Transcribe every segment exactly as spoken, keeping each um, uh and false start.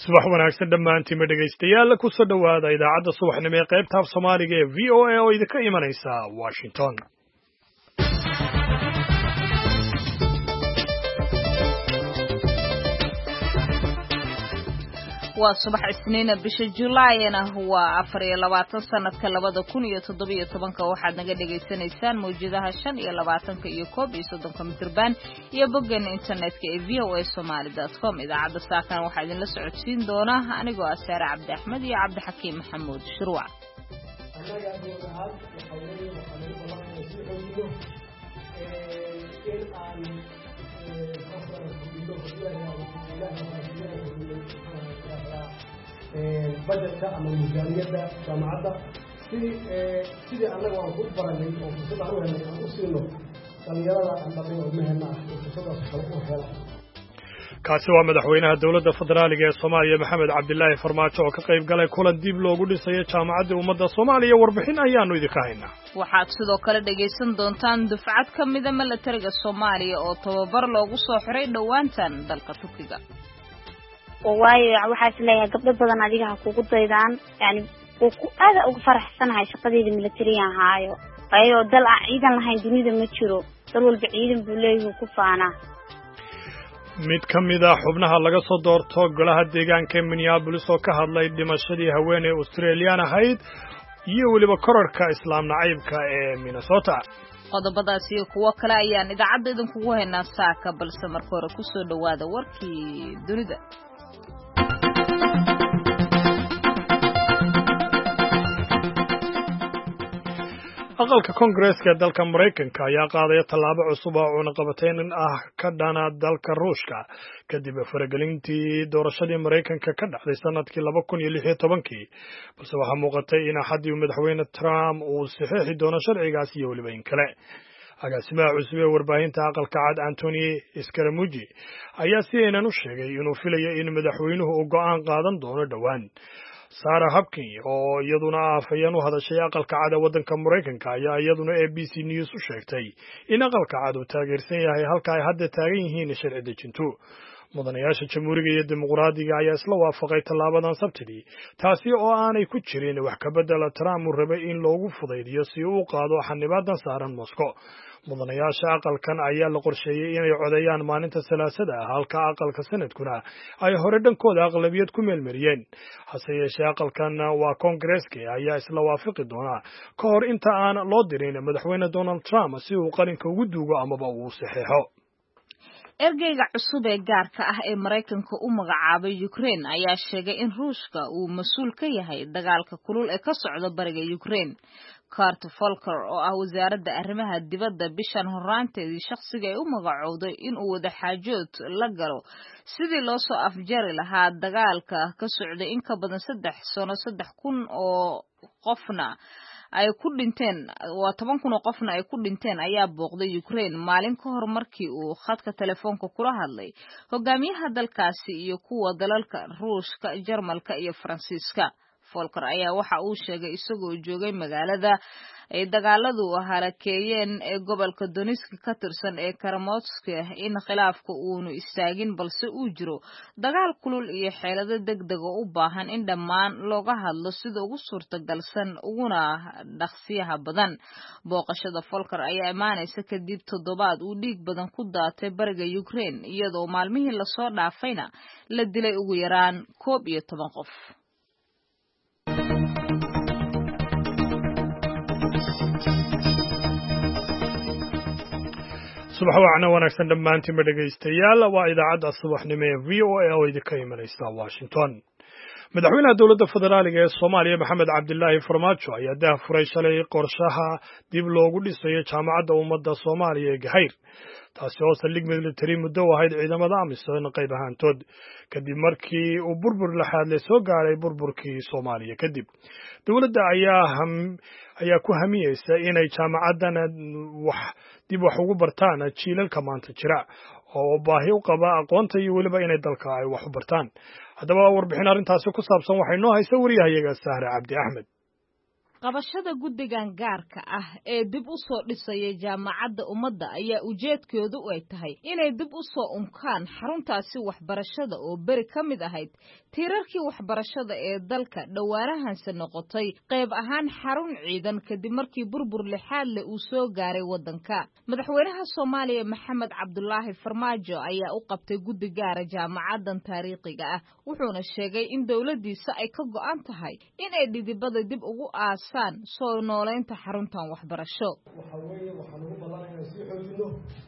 subax wanaagsan dhammaantiin dhegaystayaal ku soo dhawaada idaacadda subaxnimo ee qaybta af Soomaaliga ee V O A oo idinka imanaysa Washington. waa subax isniina bisha Julaayna waa afar iyo labaatan sanadka labada kun iyo toddoba iyo tobanka waxaad naga dhageysanaysaan mawjadaha shan iyo labaatanka iyo koob iyo soddonka mitirban iyo boggan internetka ee v o a somali dot com idaacadda saakan waxaa idinla socodsiin doona anigoo ah Saare Cabdi Axmed iyo Cabdi Xakiim Maxamuud Shuruuc. budgetka ama miisaaniyadda jaamacadda sidii sidii annaga aan ku baranay oo fursad aan u helnay aan u siino dhalinyarada aan dhalay oo meherna ah oo fursadaas kale u hela kaasi waa madaxweynaha dowladda federaaliga ee Soomaaliya Maxamed Cabdilaahi Farmaajo oo ka qayb galay kulan dib loogu dhisayo jaamacadda ummadda Soomaaliya warbixin ayaanu idinka haynaa. waxaad sidoo kale dhageysan doontaan dufcad ka mid ah militariga Soomaaliya oo tababar loogu soo xiray dhawaantan dalka Turkiga. waayo waxaa isleeyahay gabdho badan adiga ha kugu daydaan yani oo ku aad ugu faraxsanahay shaqadeeda militariga ahaayo ayoo dal aan ciidan lahayn dunida ma jiro dal walba ciidan buu leeyahay ku faana mid ka mid ah xubnaha laga soo doorto golaha deegaanka Minneapolis oo ka hadlay dhimashadii haweeney Australian ahayd iyo waliba kororka islaam nacaybka ee Minnesota. qodobadaas iyo kuwa kale ayaan idaacadda idinkugu haynaa saaka balse marka hore ku soo dhawaada warkii dunida. aqalka Koongareeska dalka Mareykanka ayaa qaaday tallaabo cusub oo cunaqabateyn ah ka dhana dalka Ruushka kadib faragelintii doorashadii Mareykanka ka dhacday sanadkii laba kun iyo lix iyo toban balse waxaa muuqatay in axadii madaxweyne Trump uu saxiixi doono sharcigaas iyo waliba in kale. agaasimaha cusub ee warbaahinta aqalka cad Anthony Scaramucci ayaa si aynan u sheegay inuu filayo in madaxweynuhu uu go'aan qaadan doono dhawaan. Sarah Hubkin oo iyaduna afayeen u hadashay aqalka cad ee waddanka Mareykanka ayaa iyaduna A B C News u sheegtay in aqalka cad uu taageersan yahay halka ay hadda taagan yihiin sharci dejintu. mudanayaasha jamhuuriga iyo dimuqraadiga ayaa isla waafaqay tallaabadan Sabtidii taasi oo aanay ku jirin wax ka bedela Trump uu rabay in loogu fudaydiyo si uu u qaado xanibaadan saaran Moscow. mudanayaasha aqalkan ayaa la qorsheeyay inay codeeyaan maalinta Salaasada ah halka aqalka sanadkuna ay hore dhankooda aqlabiyad ku meelmariyeen. hase yeeshee aqalkan waa Koongareeska ayaa isla waafaqi doona ka hor inta aan loo dirin madaxweyne Donald Trump si uu qalinka ugu duugo amaba uu saxeexo. ergeyga cusub ee gaarka ah ee Mareykanka u magacaabay Ukraine ayaa sheegay in Ruushka uu mas'uul ka yahay dagaalka kulul ee ka socda bariga Ukraine. Kurt Volker oo ah wasaaradda arrimaha dibadda bishan horaanteedii shakhsiga ay u magacowday in uu wada xaajood la galo sidii loo soo afjari lahaa dagaalka ka socday in ka badan saddex sano saddex kun oo qofna ay ku dhinteen waa toban kun oo qofna ay ku dhinteen ayaa booqday Ukraine maalin ka hor markii uu khadka telefoonka kula hadlay hogaamiyaha dalkaasi iyo kuwa dalalka Ruushka, Jarmalka iyo Faransiiska. Volker ayaa waxa uu sheegay isagoo joogay magaalada ay dagaaladu halakeeyeen ee gobolka Donetsk ka tirsan ee Kramatorsk in khilaafka uunu istaagin balse uu jiro dagaal kulul iyo xeelado degdeg ah u baahan in dhammaan looga hadlo sida ugu suurtagalsan uguna dhaqsiyaha badan. booqashada Volker ayaa imaanaysa kadib toddobaad uu dhiig badan ku daatay bariga Ukraine iyadoo maalmihii la soo dhaafayna la dilay ugu yaraan koob iyo toban qof. subax wacna wanaagsan dhammaantiin dhegaystayaal waa idaacadda subaxnimo ee V O A oo idinka imanaysa Washington. madaxweynaha dowladda federaaliga ee Soomaaliya Maxamed Cabdilaahi Farmaajo ayaa daahfuray shalay qorshaha dib loogu dhisayo jaamacadda ummadda Soomaaliya ee Gahayr taasi oo saldhig militari muddo ahayd ciidamada amisom qayb ahaantood kadib markii uu burbur la xadlay soo gaaray burburkii Soomaaliya kadib. dowladda ayaa ayaa ku hamiyeysa inay jaamacaddan wax dib wax ugu bartaan jiilalka maanta jira oo baahi u qaba aqoonta iyo waliba inay dalka ay wax u bartaan. haddaba warbixin arrintaasi ku saabsan waxay noo haysaa wariyahayaga Sahra Cabdi Axmed. qabashada guddigan gaarka ah ee dib u soo dhisaya jaamacadda ummadda ayaa ujeedkoodu ay tahay inay dib u soo unkaan xaruntaasi waxbarashada oo beri ka mid ahayd tiirarkii waxbarashada ee dalka dhowaanahanse noqotay qayb ahaan xarun ciidan kadib markii burbur lixaad leh uu soo gaaray waddanka madaxweynaha soomaaliya maxamed cabdulaahi farmaajo ayaa u qabtay guddi gaara jaamacaddan taariikhiga ah wuxuuna sheegay in dowladdiisa ay ka go'an tahay inay dhidibada dib ugu aasaan soo noolaynta xaruntan waxbarasho waxa weeye waxaan ugu badanaa inaan sii xoojino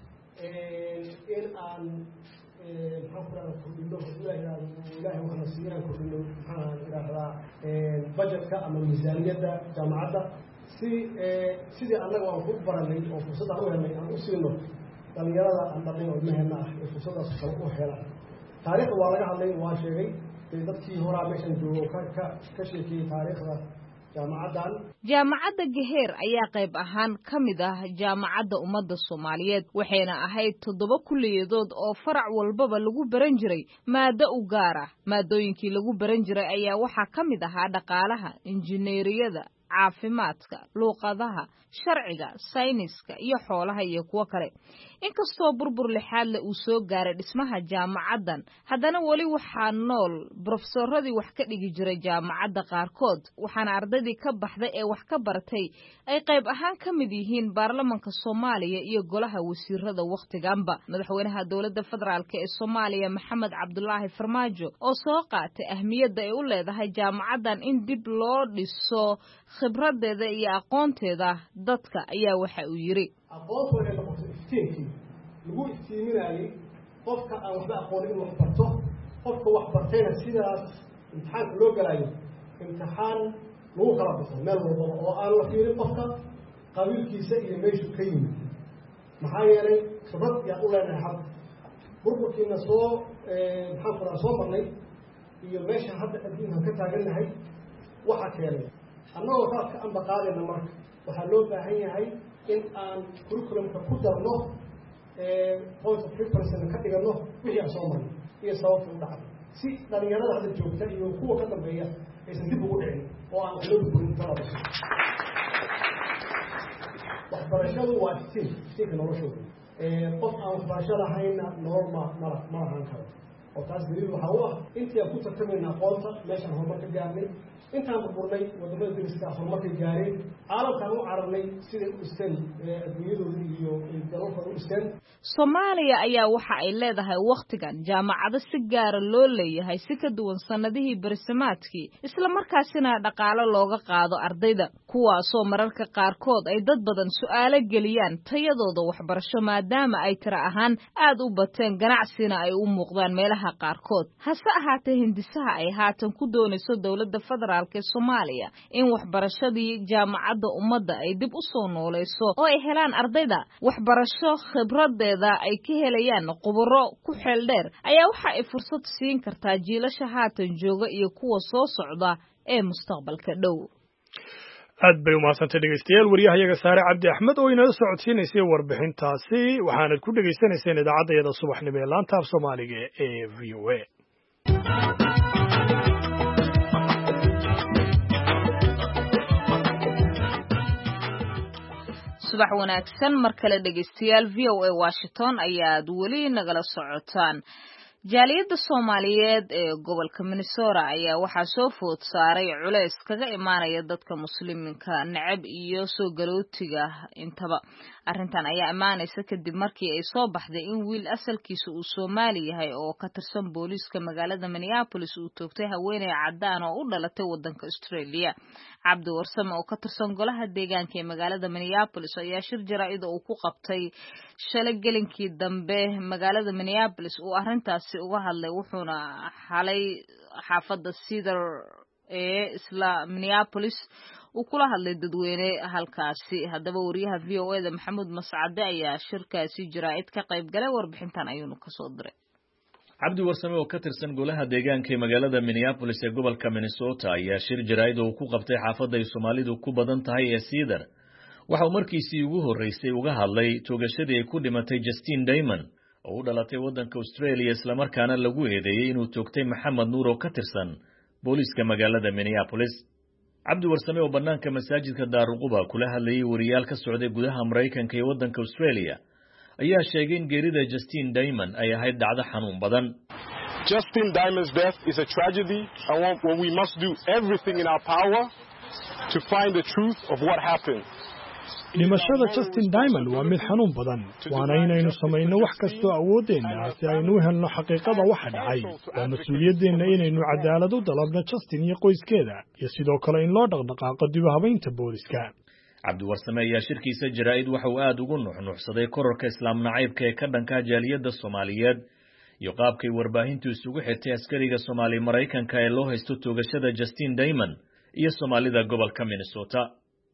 in aan maxaan ku rahdaa kordhino ilaahay ilaahay waxna siiyaan kordhino maxaan idhaahdaa budgetka ama miisaaniyadda jaamacadda si sidii annaga waan ku baranay oo fursadda u helnay aan u siino dhalinyarada aan dhalnay oo ilmaheena ah ee fursaddaas kale u helaan taariikhda waa laga hadlay waa sheegay dadkii horaa meeshan joogo ka ka ka sheekiyey taariikhda jaamacaddan jaamacadda Gaheer ayaa qayb ahaan ka mid ah jaamacadda ummadda Soomaaliyeed waxayna ahayd toddoba kulliyadood oo farac walbaba lagu baran jiray maado u gaar ah maadooyinkii lagu baran jiray ayaa waxaa ka mid ahaa dhaqaalaha injineeriyada caafimaadka luqadaha sharciga sayniska iyo xoolaha iyo kuwa kale inkastoo burbur lixaad leh uu soo gaaray dhismaha jaamacaddan haddana wali waxaa nool professoradii wax ka dhigi jiray jaamacadda qaarkood waxaana ardaydii ka baxday ee wax ka bartay ay qayb ahaan ka mid yihiin baarlamanka Soomaaliya iyo golaha wasiirada waqtiganba madaxweynaha dowladda federaalka ee Soomaaliya Maxamed Cabdulaahi Farmaajo oo soo qaatay ahmiyadda ay u leedahay jaamacaddan in dib loo dhiso khibradeeda iyo aqoonteeda dadka ayaa waxa uu yiri aqoontu waxay noqotay iftiinkii lagu iftiiminayay qofka aan waxba aqoon inuu wax barto qofka wax bartayna sidaas imtixaanka loo galayo imtixaan lagu kala baxo meel walba oo aan la fiirin qofka qabiilkiisa iyo meeshu ka yimid maxaa yeelay khibrad yaa u leenahay xad burburkiina soo maxaan ku rahaa soo marnay iyo meesha hadda adduunkan ka taagannahay waxa keenay annagoo raad ka amba qaadayna marka waxaa loo baahan yahay in aan curriculumka ku darno point of reference ka dhigano wixii aan soo marnay iyo sababta u dhacday si dhalinyarada hadda joogta iyo kuwa ka dambeeya aysan dib ugu dhicin oo aan loo burin talada waxbarashadu waa iftiin iftiinka noloshooda qof aan waxbarasho lahayna nolol ma mala ma lahaan karo oo taas daliil waxaa u ah intii aan ku tartamayna aqoonta meeshaan horumar ka gaarnay intaan burburnay wadamada dariska horumarka gaareen caalamkaan u cararnay siday u dhisteen adduunyadooda iyo dalalkooda u dhisteen Soomaaliya ayaa waxa ay leedahay waqtigan jaamacado si gaar loo leeyahay si ka duwan sanadihii barsamaadkii isla markaasina dhaqaale looga qaado ardayda kuwaasoo mararka qaarkood ay dad badan su'aalo geliyaan tayadooda waxbarasho maadaama ay tira ahaan aad u bateen ganacsina ay u muuqdaan meelaha qaarkood hase ahaatee hindisaha ay haatan ku doonayso dowladda federaalka ee Soomaaliya in waxbarashadii jaamacadda ummadda ay dib u soo nooleyso oo ay helaan ardayda waxbarasho khibradeeda ay ka helayaan khubaro ku xeel dheer ayaa waxa ay fursad siin kartaa jiilasha haatan jooga iyo kuwa soo socda ee mustaqbalka dhow aad bay u mahadsantahay dhegeystayaal wariyahayaga Saare Cabdi Axmed oo inoo socodsiinaysay warbixintaasi waxaanad ku dhageysanayseen idaacadda subaxnimo ee laanta af Soomaaliga ee V O A subax wanaagsan mar kale dhegeystayaal V O A Washington ayaad weli nagala socotaan jaaliyadda Soomaaliyeed ee gobolka Minnesota ayaa waxaa soo food saaray culays kaga imaanaya dadka muslimiinka nacab iyo soo galootiga intaba arrintan ayaa imaanaysa kadib markii ay soo baxday in wiil asalkiisa uu Soomaali yahay oo ka tirsan booliiska magaalada Minneapolis uu toogtay haweeney cadaan oo u dhalatay wadanka Australia Cabdi Warsame oo ka tirsan golaha deegaanka ee magaalada Minneapolis ayaa shir jaraa'id oo ku qabtay shalay gelinkii dambe magaalada Minneapolis oo arrintaas uga hadlay wuxuuna xalay xaafadda Cedar ee isla Minneapolis uu kula hadlay dadweyne halkaasi haddaba wariyaha V O A da Maxamuud Mascade ayaa shirkaasi jaraa'id ka qayb galay warbixintan ayuu ka soo diray Cabdi Warsame oo ka tirsan golaha deegaanka ee magaalada Minneapolis ee gobolka Minnesota ayaa shir jaraa'id oo ku qabtay xaafadda ay Soomaalidu ku badan tahay ee Cedar waxa uu markiisii ugu horeysay uga hadlay toogashadii ay ku dhimatay Justine Damon oo u dhalatay wadanka Australia isla markaana lagu eedeeyay inuu toogtay Maxamed Nuur oo ka tirsan booliiska magaalada Minneapolis cabdi warsame oo bannaanka masaajidka daaruquba kula hadlayay wariyaal ka socday gudaha maraykanka iyo waddanka australia ayaa sheegay in geerida Justin Diamond ay ahayd dhacdo xanuun badan. Justin Diamond's death is a tragedy and when we must do everything in our power to find the truth of what happened. dhimashada Justin Diamond waa mid xanuun badan waana inaynu samayno wax kastoo awoodeenna si aynu u helno xaqiiqada waxa dhacay waa mas'uuliyadeenna inaynu cadaalad u dalabno Justin iyo qoyskeeda iyo sidoo kale in loo dhaqdhaqaaqo dib u habaynta booliska. cabdi warsame ayaa shirkiisa jaraa'id waxa uu aad ugu nuxnuxsaday kororka islaam nacaybka ee ka dhanka jaaliyadda Soomaaliyeed iyo qaabkay warbaahintu isugu xirtay askariga Soomaali Maraykanka ee loo haysto toogashada Justin Diamond iyo Soomaalida gobolka Minnesota.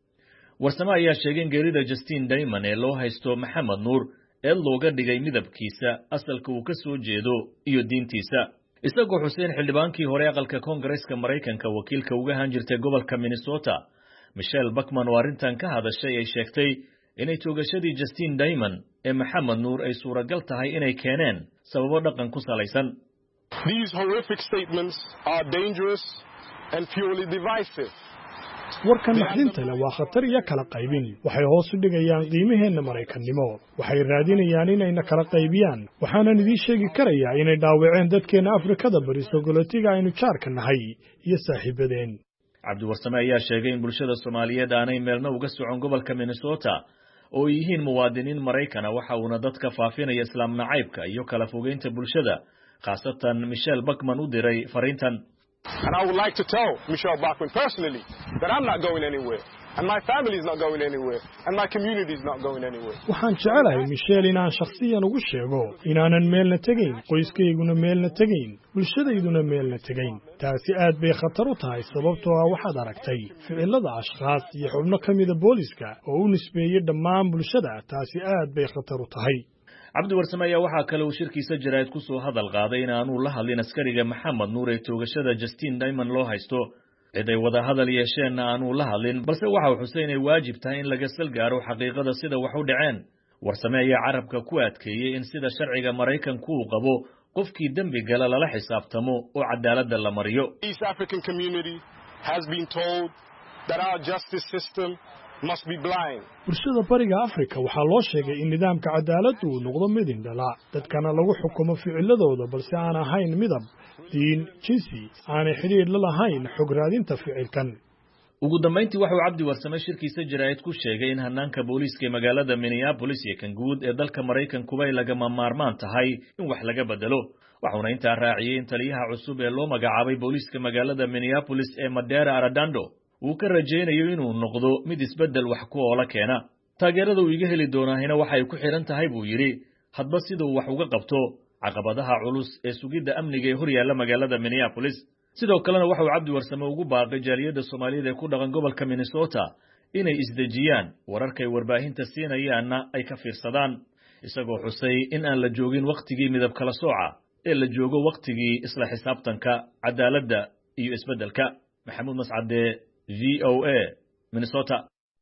warsame ayaa sheegay in geerida Justin Diamond ee loo haysto Maxamed Nuur ee looga dhigay midabkiisa asalka uu ka soo jeedo iyo diintiisa isagoo xuseen xildhibaankii hore aqalka Koongareeska Maraykanka wakiilka uga ahaan jirtay gobolka Minnesota Michelle Bachmann oo arrintan ka hadashay ay sheegtay inay toogashadii Justin Diamond ee Maxamed Nuur ay suuragal tahay inay keeneen sababo dhaqan ku salaysan. These horrific statements are dangerous and purely divisive. warkan naxdinta leh waa khatar iyo kala qaybin waxay hoos u dhigayaan qiimaheena Maraykanimo waxay raadinayaan inayna kala qaybiyaan waxaanan idin sheegi karayaa inay dhaawaceen dadkeena Afrikada bari sogolatiga aynu jaarka nahay iyo saaxiibadeen. cabdi warsame ayaa sheegay in bulshada Soomaaliyeed aanay meelna uga socon gobolka Minnesota oo yihiin muwaadiniin Maraykana waxa uuna dadka faafinaya islaam nacaybka iyo kala fogeynta bulshada khaasatan Michelle Bachmann u diray fariintan. And I would like to tell Michelle Bachmann personally that I'm not going anywhere and my family is not going anywhere and my community is not going anywhere. waxaan jecelahay Michelle inaan shakhsiyan ugu sheego inaanan meelna tegayn qoyskayguna meelna tegayn bulshadayduna meelna tegayn taasi aad bay khatar u tahay sababtoo ah waxaad aragtay ficilada ashqaas iyo xubno kamida booliska oo u nisbeeyay dhammaan bulshada taasi aad bay khatar u tahay. cabdi warsame ayaa waxaa kale uu shirkiisa jaraa'id ku soo hadal qaaday in aanu la hadlin askariga Maxamed Nuur ee toogashada Justin Diamond loo haysto cid ay wada hadal yeesheen aanu la hadlin balse waxa uu xuseen ay waajib tahay in laga sal gaaro xaqiiqada sida wax u dhaceen. warsame ayaa carabka ku adkeeyay in sida sharciga Maraykanku uu qabo qofkii dambi gala lala xisaabtamo oo cadaaladda la mariyo. East African community has been told that our justice system must be blind. bulshada bariga Afrika waxaa loo sheegay in nidaamka cadaaladdu uu noqdo mid indhala dadkana lagu xukumo ficiladooda balse aan ahayn midab diin jinsi aan xiriir la lahayn xog raadinta ficilkan. ugu dambeyntii waxa uu cabdi warsame shirkiisa jaraa'id ku sheegay in hanaanka booliiska ee magaalada Minneapolis iyo kan guud ee dalka Maraykanku ay lagama maarmaan tahay in wax laga bedelo waxaana intaa raaciyay in taliyaha cusub ee loo magacaabay booliiska magaalada Minneapolis ee Madera Arradondo uu ka rajaynayo inuu noqdo mid isbedel wax ku oola keena. taageerada uu iga heli doonaahina waxay ku xiran tahay buu yiri hadba sidoo wax uga qabto caqabadaha culus ee sugidda amniga ee hor yaalla magaalada Minneapolis. sidoo kalena waxa uu cabdi warsame ugu baaqay jaaliyadda Soomaaliyeed ee ku dhaqan gobolka Minnesota inay isdejiyaan wararkay warbaahinta siinayaanna ay ka fiirsadaan isagoo xusay in aan la joogin waqtigii midab kala sooca ee la joogo waqtigii isla xisaabtanka cadaaladda iyo isbedelka. Maxamuud Mascade V O A Minnesota.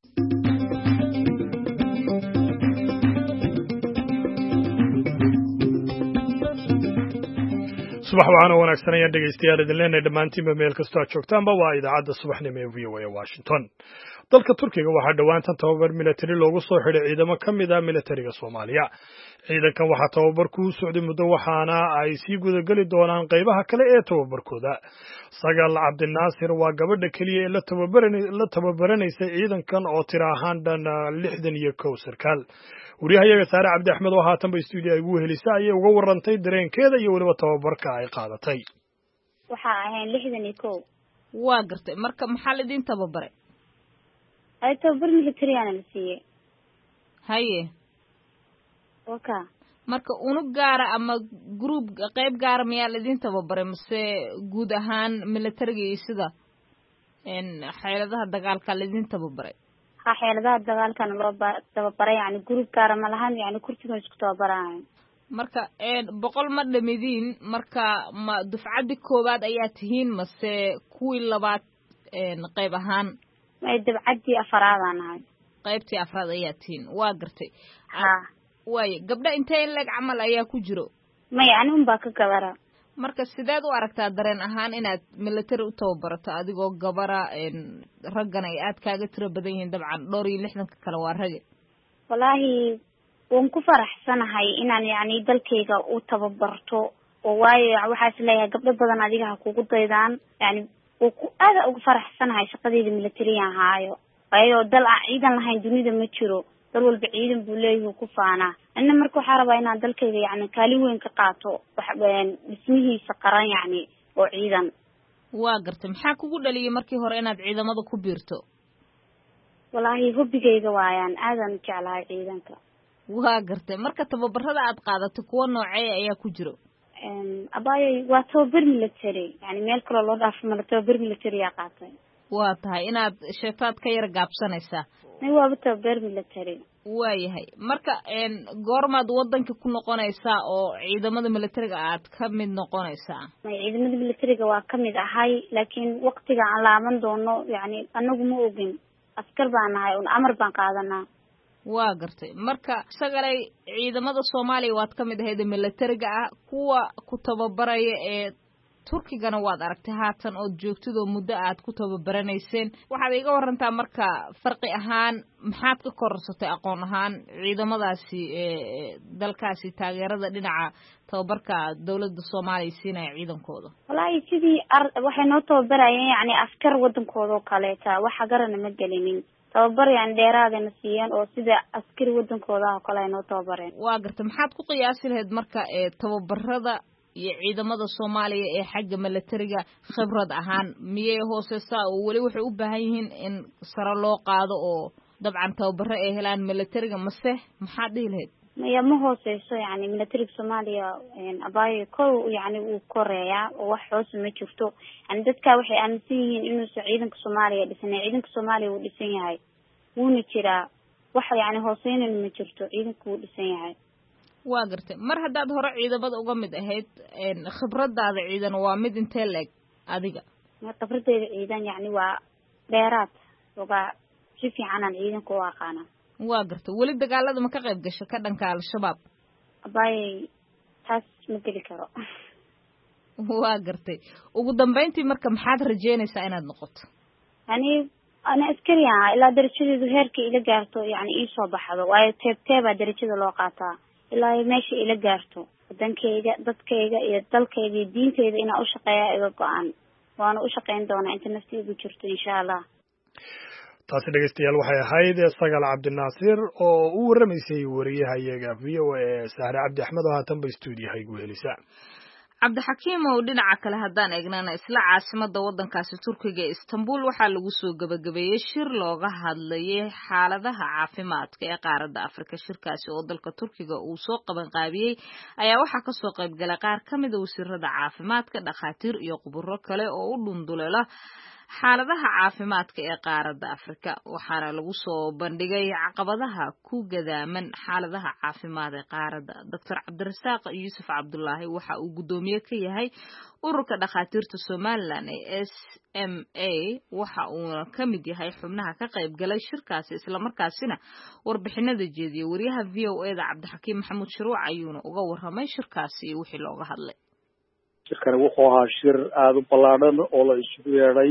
subax waxaana wanaagsan ayaan dhegaystayaal idin leenahay dhammaantiinba meel kastoo aad joogtaanba waa idaacadda subaxnimo ee V O A Washington. dalka Turkiga waxaa dhawaantan tababar military loogu soo xidhay ciidamo ka mid ah militariga Soomaaliya. ciidankan waxaa tababarku u socday muddo waxaana ay sii gudageli doonaan qaybaha kale ee tababarkooda. Sagal Cabdinaasir waa gabadha kaliya ee la tababaranay la tababaranaysa ciidankan oo tiro ahaan dhan lixdan iyo kow sarkaal. wariyahayaga Saare Cabdi Axmed oo haatan ba studio ay ugu helisay ayay uga warantay dareenkeeda iyo waliba tababarka ay qaadatay. waxa ahayn lixdan iyo kow. waa gartay marka maxaa la idin tababaray? ay tababar military aan la siiyay. haye waka marka unug gaara ama group qayb gaara miyaa la idin tababaray mise guud ahaan militariga sida in xeeladaha dagaalka la idin tababaray? ha xeeladaha dagaalkan loo tababaray yani group gaara ma lahan yani kursiga isku tababaraan. marka een boqol ma dhamidin marka ma dufcadii koobaad ayaa tihiin mase kuwii labaad een qayb ahaan? ay dufcadii afraad aan ahay. qaybtii afraad ayaa tihiin. waa gartay. ha way gabdha intee leg camal ayaa ku jiro? ma yani un baa ka gabara. marka sideed u aragtaa dareen ahaan inaad military u tababarato adigoo gabara raggan ay aad kaaga tiro badan yihiin dabcan dhowr iyo lixdanka kale waa rage wallaahi waan ku faraxsanahay inaan yacni dalkayga u tababarto oo waayo waxaa is leeyahay gabdho badan adiga ha kugu daydaan yani waa ku aada ugu faraxsanahay shaqadeyda militariyan haayo waayo dal aan ciidan lahayn dunida ma jiro dal walba ciidan buu leeyahay ku faanaa anna marka waxaa rabaa inaan dalkayga yacni kaalin weyn ka qaato wax dhismihiisa qaran yacni oo ciidan waa gartay maxaa kugu dhaliyay markii hore inaad ciidamada ku biirto wallaahi hobbigayga waayaan aadan u jeclahay ciidanka waa gartay marka tababarada aad qaadato kuwa noocee ayaa ku jiro abaayay waa tababar military yani meel kaloo loo dhaafo mala tababar military yaa qaatay waa tahay inaad sheetaad ka yar gaabsanaysaa waaba tababar military waayahay marka goormaad wadanka ku noqonaysaa oo ciidamada militariga aad ka mid noqonaysaa ciidamada militariga waa ka mid ahay laakiin waktiga aan laaban doono yani anagu ma ogin askar baan nahay un amar baan qaadanaa waa gartay marka sagalay ciidamada Soomaaliya waad ka mid ahayd militariga ah kuwa ku tababaraya ee Turkigana waad aragtay haatan oo joogtid oo muddo aad ku tababaranayseen waxaad iga warantaa marka farqi ahaan maxaad ka korsatay aqoon ahaan ciidamadaasi ee dalkaasi taageerada dhinaca tababarka dawladda Soomaaliya siinay ciidankooda walahi sidii waxay noo tababarayeen yani askar wadankooda kale taa waxa garana ma gelinin tababar yaan dheeraadana siiyeen oo sida askari wadankooda oo kale ay noo tababareen waa gartay maxaad ku qiyaasi lahayd marka ee tababarada iyo ciidamada Soomaaliya ee xagga militariga khibrad ahaan miyay hooseysaa oo wali waxay u baahan yihiin in sare loo qaado oo dabcan tababaro ay helaan militariga mase maxaad dhihi lahayd maya ma hooseyso yani militariga Soomaaliya een abaayo ko yani uu koreeyaa oo wax hoos ma jirto yani dadka waxay aaminsan yihiin inuu ciidanka Soomaaliya dhisnaa ciidanka Soomaaliya uu dhisan yahay wuuna jiraa wax yani hooseynna ma jirto ciidanku uu dhisan yahay waa gartay mar haddaad hore ciidamada uga mid ahayd khibradaada ciidan waa mid intee leeg adiga khibradeeda ciidan yani waa dheeraad oga si fiican aan ciidanka u aqaana waa gartay weli dagaalada ma ka qayb gasho ka dhanka al-shabaab abay taas ma geli karo waa gartay ugu dambeyntii marka maxaad rajeynaysaa inaad noqoto yani ana askari ah ilaa darajadeedu heerka ila gaarto yani ii soo baxdo waayo teeb teebaa darajada loo qaataa ilaa meesha ila gaarto wadankayga dadkayga iyo dalkayga iyo diintayda inaan u shaqeeya iga go-an waana u shaqeyn doonaa inta naftiigu jirto insha allah taasi dhegeystayaal waxay ahayd Sagal Cabdinaasir oo u waramaysay wariyahayaga V O A Sahra Cabdi Axmed oo haatan ba stuudiyaha igu helisa cabdixakiim oo dhinaca kale haddaan eegnana isla caasimada wadankaasi Turkiga ee Istanbul waxaa lagu soo gabagabeeyay shir looga hadlayay xaaladaha caafimaadka ee qaaradda Afrika shirkaasi oo dalka Turkiga uu soo qaban qaabiyay ayaa waxaa ka soo qayb galay qaar ka mid ah wasiirada caafimaadka dhakhaatiir iyo khubaro kale oo u dhunduleela xaaladaha caafimaadka ee qaaradda Afrika waxaana lagu soo bandhigay caqabadaha ku gadaaman xaaladaha caafimaad ee qaaradda Doctor Cabdirasaaq Yuusuf Cabdullaahi waxa uu gudoomiye ka yahay ururka dhakhaatiirta Soomaaliland ee S M A waxa uu ka mid yahay xubnaha ka qayb galay shirkaasi isla markaasina warbixinada jeediyay wariyaha V O A da Cabdixakiim Maxamuud Shuruuc ayuuna uga warramay shirkaasi wixii looga hadlay shirkani wuxuu ahaa shir aada u ballaadhan oo la isugu yeedhay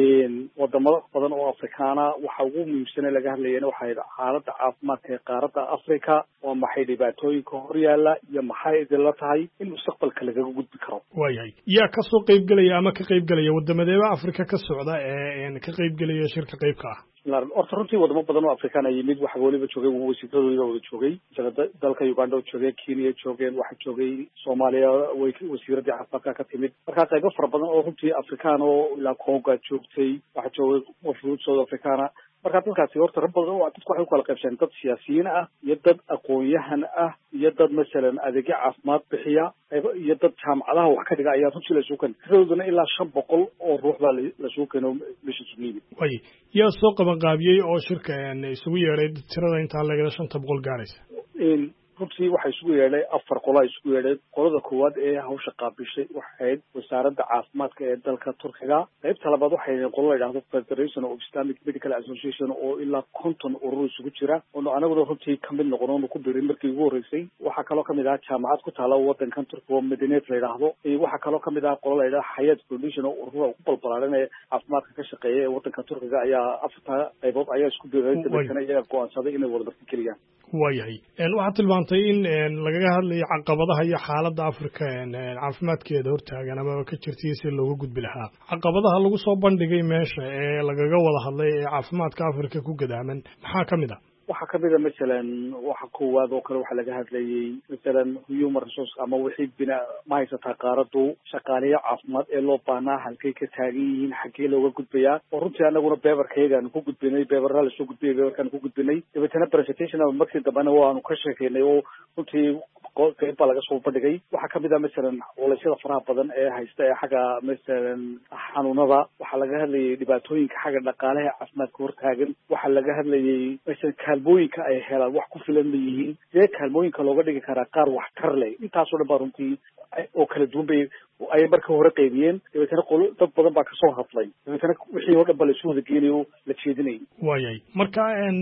wadamo badan oo afrikaana waxa ugu muhiimsane laga hadlayana waxay xaaladda caafimaadka ee qaaradda africa waa maxay dhibaatooyinka hor yaalla iyo maxay idinla tahay in mustaqbalka lagaga gudbi karo waayahay yaa kasoo qaybgelaya ama ka qaybgelaya wadamadeeba africa ka socda ee ka qaybgelaya shirka qaybka ah horta runtii wadamo badan oo afrikaana yimid waxa waliba joogay wasiiradooda wada joogay dalka Uganda oo joogay Kenya joogeen waxa joogay Soomaaliya way wasiiradii caafimaadka ka timid marka qaybo fara badan oo runtii afrikaan oo ilaa Congo joogtay waxa joogay wafuud South Africana marka dalkaasi horta rab badan oo dadku waxay u kala qaybsan dad siyaasiyiin ah iyo dad aqoon-yahan ah iyo dad masalan adeegyo caafimaad bixiya iyo dad jaamacadaha wax ka dhiga ayaa runtii la isugu keenay tiraduna ilaa shan boqol oo ruux baa la isugu keenay meesha Soomaaliya way yaa soo qaban qaabiyay oo shirka isugu yeeray tirada inta laga shanta boqol gaaraysa in runtii waxaa isugu yeedhay afar qola isugu yeedhay qolada koowaad ee hawsha qaabishay waxay ahayd wasaaradda caafimaadka ee dalka turkiga qaybta labaad waxay ahayd qolo la yidhaahdo Federation of Islamic Medical Association oo ilaa konton urur isugu jira oo anaguna runtii ka mid noqon oo ku biiray markii ugu horeysay waxaa kaloo kamid ah jaamacad ku taala wadankan turkiga oo Medinet la yidhaahdo waxaa kaloo kamid ah qolo la yidhaahdo Hayat Foundation oo urur ku balbalaaran ee caafimaadka ka shaqeeya ee wadanka turkiga ayaa afarta qaybood ayaa isku biiray dadkana iyaga go'aansaday inay wada barti keliyaan waayahay waxaad tilmaantay in lagaga hadlayo caqabadaha iyo xaaladda Afrika caafimaadkeeda hortaagan ama ka jirtay si looga gudbi lahaa caqabadaha lagu soo bandhigay meesha ee lagaga wada hadlay ee caafimaadka Afrika ku gadaaman maxaa kamid ah waxaa kamid ah masalan waxa koowaad oo kale waxa laga hadlayay masalan human resource ama wixii bina ma haysataa qaaradu shaqaaliye caafimaad ee loo baahnaa halkay ka taagan yihiin xaggee looga gudbayaa oo runtii anaguna beebarkaygaan ku gudbinay beebarra la soo gudbiyay beebarkaan ku gudbinay dabeetana presentation markii dambena waanu ka sheekeynay oo runtii qayb baa laga soo bandhigay waxaa kamid ah masalan culaysyada faraha badan ee haysta ee xagga masalan xanuunada waxaa laga hadlayay dhibaatooyinka xagga dhaqaalaha caafimaadka hortaagan waxaa laga hadlayay masalan kaalmooyinka ay helaan wax ku filan ma yihiin sidee kaalmooyinka looga dhigi karaa qaar waxtar leh intaasoo dhan baa runtii oo kala duwan bay ayay marka hore qaybiyeen dabeetana qolo dad badan baa kasoo hadlay dabeetana wixii oo dhan ba laisu wada geenayo la jeedinayay waayay marka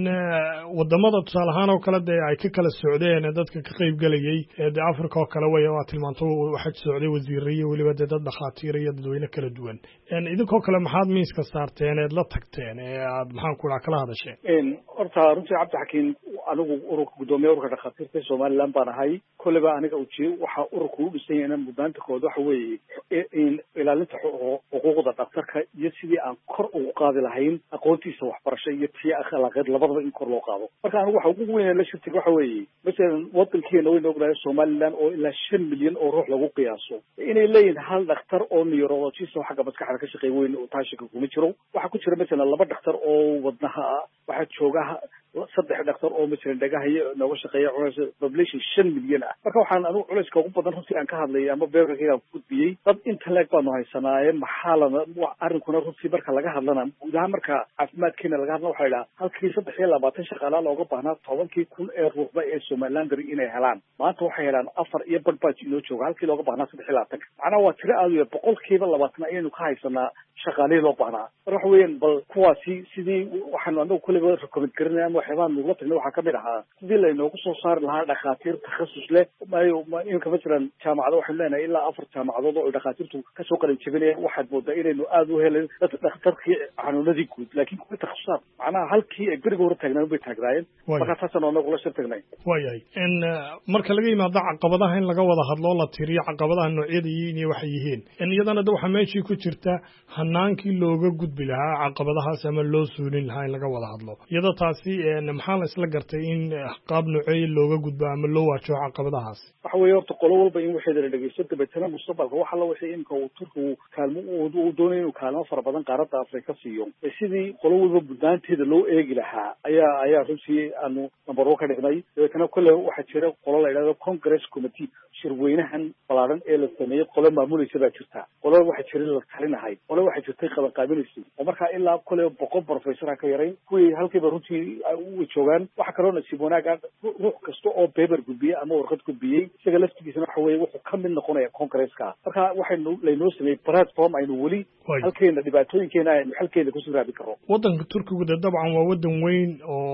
wadamada tusaale ahaan oo kale dee ay ka kala socdeen dadka ka qayb galayay ee Afrika oo kale way waa tilmaanto waxa socday wasiirro iyo waliba dad dhakhaatiir iyo dadweyne kala duwan idinkoo kale maxaad miiska saarteen ee la tagteen ee aad maxaan ku kala hadasheen horta runtii Cabdi Xakiin anigu ururka gudoomiye ururka dhakhaatiirta Soomaaliland baan ahay kulliba aniga u jeeyo waxa ururku u dhisan yahay muddaanta kooda waxa weeye in ilaalinta xuquuqda dhaqtarka iyo sidii aan kor ugu qaadi lahayn aqoontiisa waxbarasho iyo tii akhlaaqeed labadaba in kor loo qaado marka anigu waxa ugu weyn ee la shirtiga waxa weeye masalan wadankeena weyn ognahay Soomaaliland oo ilaa shan milyan oo ruux lagu qiyaaso inay leeyihiin hal dhakhtar oo neurologist oo xagga maskaxda ka shaqeeya weyn oo taashika kuma jiro waxa ku jira masalan laba dhakhtar oo wadnaha ah waxa jooga saddex dhakhtar oo masalan dhagaha iyo nooga shaqeeya culays population shan milyan ah marka waxaan anigu culayska ugu badan runtii aan ka hadlayay ama beerkayga ku gudbiyey dad inta leeg baanu haysanaaye maxaa lana arrinkuna runtii marka laga hadlana gudaha marka caafimaadkeena laga hadlana waxaa idhaha halkii saddex iyo labaatan shaqaalaa looga baahnaa tobankii kun ee ruuxba ee Somaliland inay helaan maanta waxay helaan afar iyo badbaaj inoo jooga halkii looga baahnaa saddex iyo labaatanka macnaha waa tiro aad u yar boqolkiiba labaatan ayaynu ka haysanaa shaqaalihii loo baahnaa marka waxa weeyaan bal kuwaasi sidii waxaanu anagu kulliba recommend garinaya ama waxyaabaan nugula tagnay waxaa kamid ahaa sidii laynoogu soo saari lahaa dhakhaatiir takhasus leh imika masalan jaamacado waxaynu leenahay ilaa afar jaamacadood oo dhakhaatiirtu kasoo qalin jebinayaan waxaad moodaa inaynu aada u helen dhakhtarkii xanuunadii guud laakiin kuwii takhasusad macnaha halkii ay beriga hore taagnaan bay taagnaayeen markaa taasaan anagu la shir tagnay waayahay marka laga yimaado caqabadaha in laga wada hadlo la tiriyo caqabadaha noocyada yihiin iyo waxay yihiin iyadana de waxaa meeshii ku jirta hanaankii looga gudbi lahaa caqabadahaas ama loo suulin lahaa in laga wada hadlo iyadoo taasi maxaa la isla gartay in qaab nooceeya looga gudbo ama loo waajaho caqabadahaas waxa weeye horta qolo walba in waxeeda la dhegeysto dabeetana mustaqbalka waxa la wixii imika uu turkigu kaalmo uu doonayo inuu kaalmo fara badan qaaradda Afrika siiyo sidii qolo walba buddaanteeda loo eegi lahaa ayaa ayaa runtii aanu number one ka dhignay dabeetana kule waxaa jira qolo la yidhahdo Congress Committee shirweynahan balaaran ee la sameeyey qolo maamulaysa baa jirta qolo waxaa jira la talinahay qolo waxaa jirtay qaban qaabinaysa oo markaa ilaa kule boqol professor ka yaray kuwii halkiiba runtii u joogaan waxa kaloo nasiib wanaag ah ruux kasta oo paper gudbiyay ama warqad gudbiyey isaga laftigiisana waxa weeye wuxuu ka mid noqonaya Congress-ka marka waxaynu laynoo sameeyey platform aynu weli halkeena dhibaatooyinkeena aynu xalkeeda kusoo raabi karro wadanka Turkiga dabcan waa wadan weyn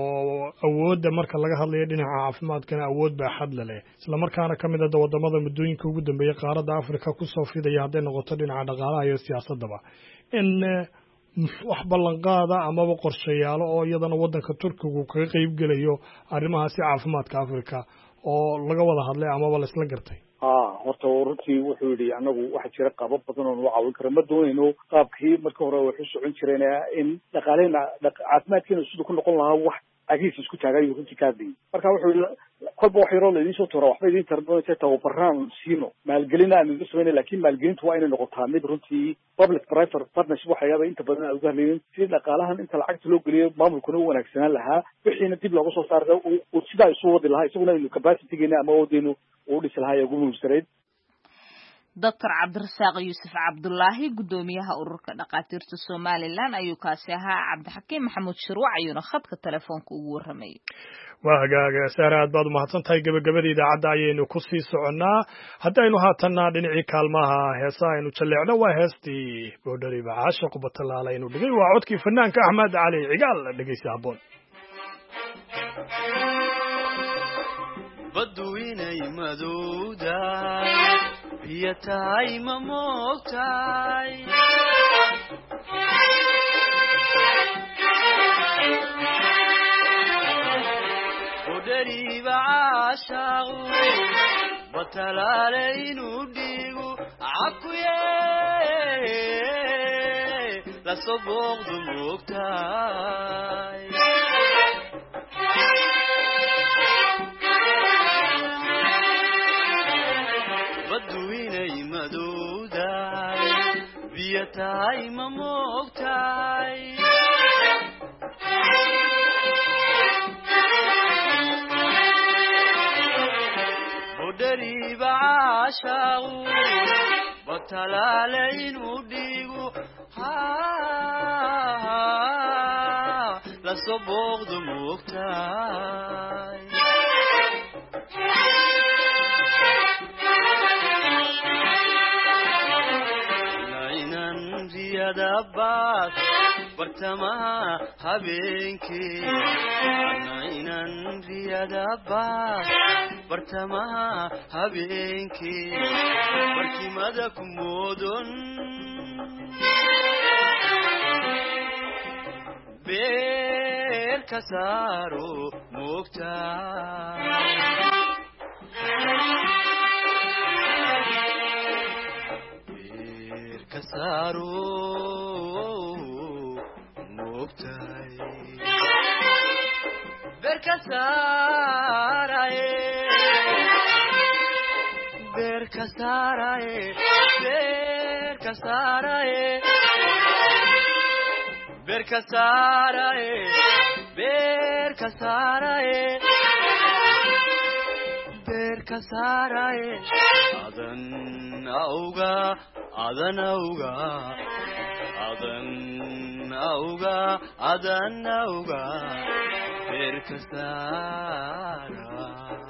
oo awoodda marka laga hadlayo dhinaca caafimaadkana awood baa xad leh isla markaana kamid ah wadamada muddooyinka ugu dambeeyay qaaradda Afrika ku soo fidaya hadday noqoto dhinaca dhaqaalaha iyo siyaasadaba in wax ballanqaada amaba qorshayaalo oo iyadana wadanka Turkigu kaga qayb gelayo arrimahaasi caafimaadka Afrika oo laga wada hadlay amaba la isla gartay ah horta runtii wuxuu yidhi anagu waxa jira qaabab badan oo noo caawin kara ma doonayno qaabkii marka hore wuxuu socon jireen in dhaqaaleena caafimaadkeena sidoo ku noqon lahaa wax agiis isku taagayo runtii kaadii marka wuxuu kolba wax yar oo leedin soo toora waxba idin tarbiyeynta tababaraan siino maalgelin aan idin sameeyay laakiin maalgelintu waa inay noqotaa mid runtii public private partnership waxa yaaba inta badan ay u gaarayeen si dhaqaalahan inta lacagta loo geliyo maamulkuna u wanaagsanaan lahaa wixiina dib looga soo saaro oo sidaa isu wadi lahaa isaguna inuu capacity-geena ama wadaynu uu dhis lahaa ugu muhiimsanayd doctor cabdirasaaq yuusuf cabdulaahi guddoomiyaha ururka dhakhaatiirta somalilan ayuu kaasi ahaa. cabdixakiim maxamuud shirwac ayuuna khadka telefoonka ugu warramayay. waa hagaaga saare aad baad umahadsan tahay. gabagabada idaacadda ayaynu ku sii soconnaa. haddaynu haatanna dhinacii kaalmaha heesa aynu jalleecno waa heestii boodhari bacaasha qubatalaala aynu dhigay. waa codkii fanaanka axmed cali cigaal. dhegeysi habboon. baddu inay madowdahay biyo tahay ma moogtahay bodhariiba caashaaqu batalaale inuu dhiigu cakuye lasoo booqdu moogtahay badduinay madowdahay biyo tahay ma moogtahay bodhariiba caashaaqu batalaale inuu dhiigu lasoo booqdu moogtahay dabaad bartamaha habeenkii anaynan riyadabaad bartamaha habeenkii barkimada ku moodon beer ka saaro moogtahay kasaro moogtahay beer ka saaraye beer ka saaraye beer ka saaraye beer ka saaraye beer ka saaraye beer ka saaraye adan auga adan auga adan auga adan auga beer ka saara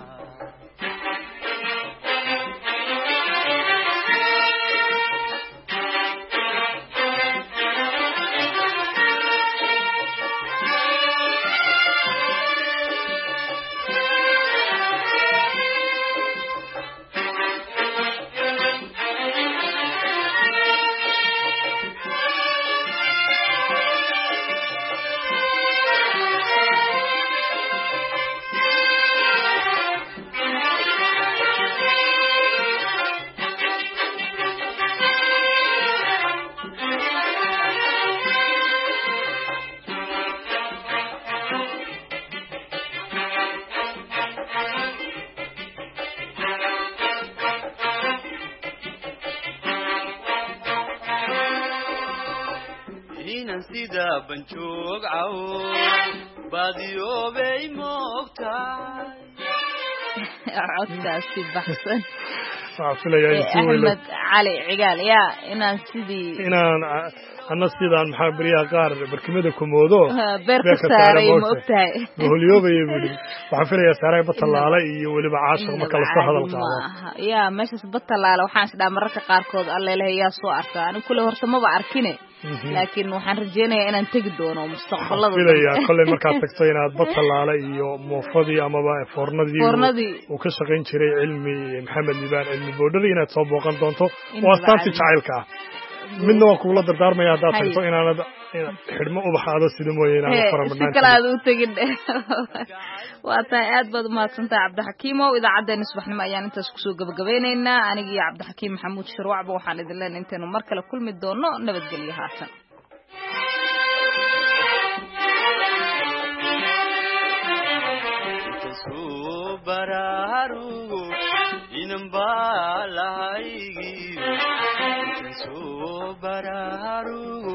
sida banjoog caw baadiyoobay moogtahay codkaasi baxsan axmed cali cigaal yaa inaan sidii inaan ana sidaan maxaa beriyaha qaar barkimada kumoodo beer ka saaray moogtahay boholyoobaya buu yidhi waxaan filayaa saaray batalaale iyo weliba caashaq marka lasoo hadal qaado yaa meeshaas batalaale waxaan isdhaa mararka qaarkood allelehe yaa soo arkaa anigu kule horta maba arkine laakiin waxaan rajeynayaa inaan tegi doono mustaqbalada filayaa kolley markaad tagto inaad batalaale iyo moofadii amaba foornadii uu ka shaqayn jiray cilmi maxamed libaan cilmi boodhari inaad soo booqan doonto waa astaantii jacaylka ah midna waan kugula dardaarmaya haddaad tagto inaanad xidhmo ubaxaado sida mooye inaanad faramadnaan si kale aad u tegin waa tahay aad baad umahadsantahay cabdixakiimow idaacaddeenna subaxnimo ayaan intaas kusoo gabagabeynaynaa aniga iyo cabdixakiim maxamuud shirwacba waxaan idin leenahay intaynu mar kale kulmi doono nabadgelyo haatan bararugo inambalahaigi so bararugo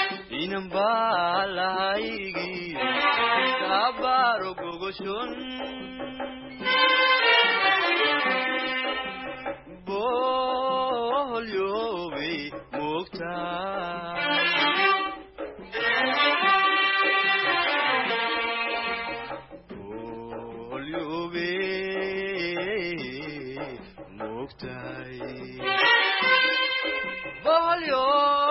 inambalahaigi kabaro gogoshon bo ogtahay boholyo